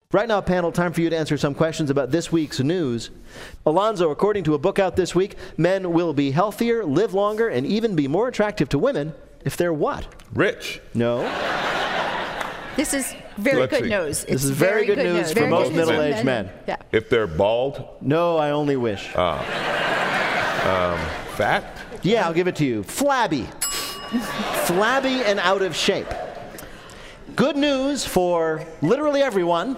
Right now, panel, time for you to answer some questions about this week's news. Alonzo, according to a book out this week, men will be healthier, live longer, and even be more attractive to women if they're what? Rich. No. This is very good news. This is very good news for most middle-aged men. Yeah. If they're bald. No, I only wish. Fat? Yeah, I'll give it to you. Flabby. Flabby and out of shape. Good news for literally everyone.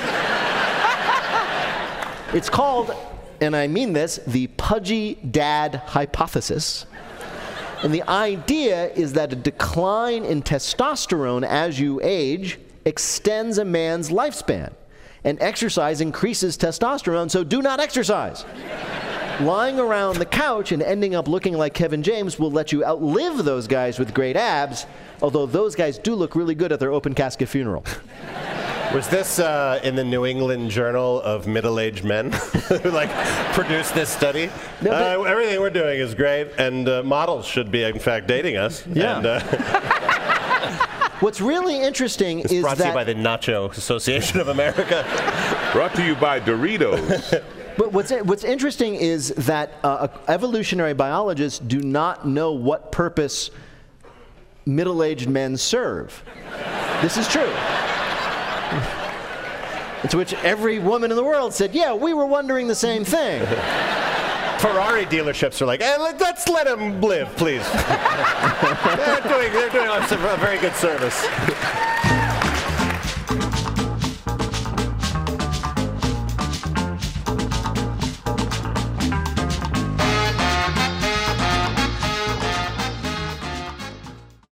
It's called, and I mean this, the pudgy dad hypothesis. And the idea is that a decline in testosterone as you age extends a man's lifespan. And exercise increases testosterone, so do not exercise. Lying around the couch and ending up looking like Kevin James will let you outlive those guys with great abs, although those guys do look really good at their open casket funeral. Was this in the New England Journal of Middle-Aged Men who produced this study? No, everything we're doing is great, and models should be, in fact, dating us. Yeah. And, what's really interesting is brought that... to you by the Nacho Association of America. Brought to you by Doritos. But what's interesting is that evolutionary biologists do not know what purpose middle-aged men serve. This is true. To which every woman in the world said, yeah, we were wondering the same thing. Ferrari dealerships are like, let's let them live, please. they're doing us a very good service.